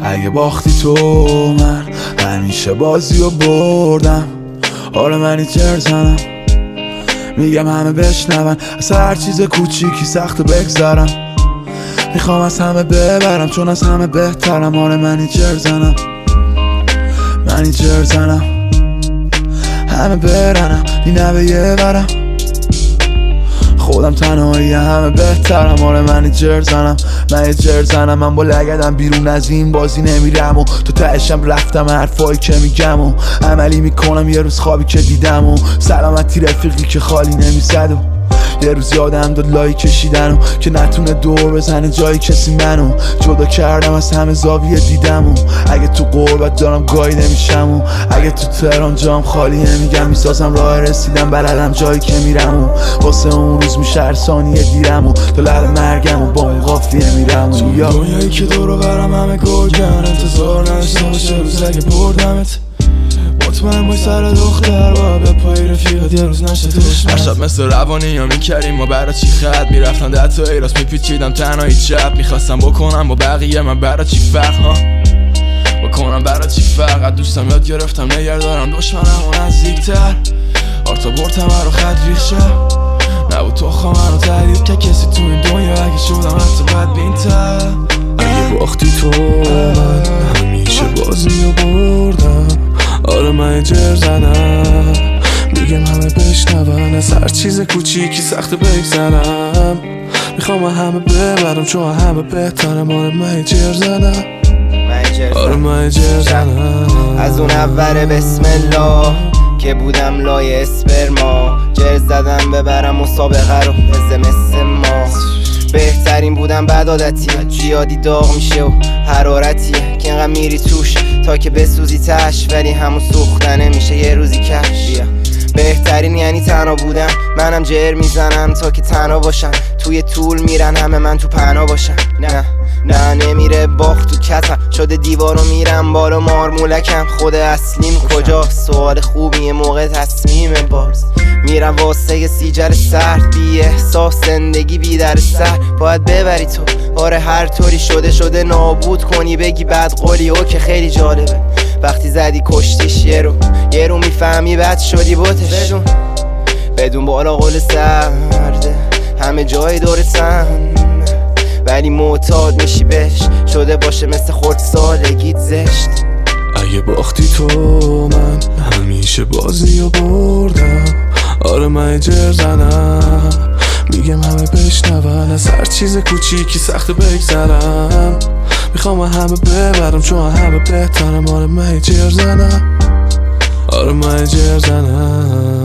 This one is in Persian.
اگه باختی تو من همیشه بازی رو بردم. آره من جر زنم میگم همه بشنون، از هر چیز کوچیکی سخت بگذرم. میخوام از همه ببرم چون از همه بهترم. آره من جر زنم، من جر زنم، همه برنم نی نبه یه برم. خودم تنهایی همه بهترم. آره من جر زنم، من جر زنم. من با لگدم بیرون از این بازی نمیرم و تو تهشم رفتم حرفایی که میگم و عملی میکنم یه روز خوابی که دیدم و سلامتی رفیقی که خالی نمیزد و یه روز یادم داد لایی کشیدن و که نتونه دور بزنه جایی کسی منو جدا کردم از همه زاویه دیدم و اگه تو قربت دارم گاهی نمیشم و اگه تو تهران جام خالی نمیگم میسازم راه رسیدم بلدم جایی که میرم و واسه اون روز میشه هر ثانیه دیرم و تو لب مرگم و با اون قافیه میرم و یا دنیایی که دورو برم همه گرگن انتظار نداشته باشه روز اگه بردمت مطمئن بای سر دختر با به پای رفیقت یه روز نشه دشمنت. هر شب مثل روانی یا میکردیم ما برا چی خط میرفتن ده تا ایراس میپیچیدم تنهایی چپ میخواستم بکنم با بقیه من برا چی فرق ها بکنم برا چی فرق. از دوستم یاد گرفتم نگردارم دشمنم و نزدیکتر آرتا برتم رو خط ریشه نبود تو خواه منو تحلیل که کسی تو این دنیا اگه شدم حتی بدبین‌تر. اگه باختی تو من همیشه بازی رو بردم. آره من جر زنم میگم همه بشنون، از هر چیز کوچیکی سخت بگذرم. میخوام همه ببرم چون همه بهترم. آره من جر زنم، آره من جر زنم. از اون اول بسم الله که بودم لای اسپرما جر زدم ببرم مسابقه رو مثل ما. بهترین بودم بد عادتیه زیادی داغ میشه و حرارتیه که اینقدر میری توش تا که بسوزی تش ولی همون سوختنه میشه یه روزی کش. بهترین یعنی تنها بودم منم جر میزنم تا که تنها باشم. توی طول میرن همه من تو پناه باشم. نه نمیره باخت تو کتم شده دیوارو میرم بالا مارمولکم. خود اصلیم کجا سوال خوبیه موقع تصمیم باز میرم واسه سیجر سرد بی احساس زندگی بی در سر باید ببری تو. آره هر طوری شده نابود کنی بگی بد قولی او که خیلی جالبه وقتی زدی کشتیش یه رو میفهمی بد شدی بوتش بدون بالا قول سرده همه جای دورتن ولی معتاد میشی بهش شده باشه مثل خورد سالگیت زشت. اگه باختی تو من همیشه بازی رو بردم. آره من جر زنم میگم همه بشنون، از هر چیز کوچیکی سخت بگذرم. میخوام همه ببرم چون همه بهترم. آره من جر زنم، آره من جر زنم.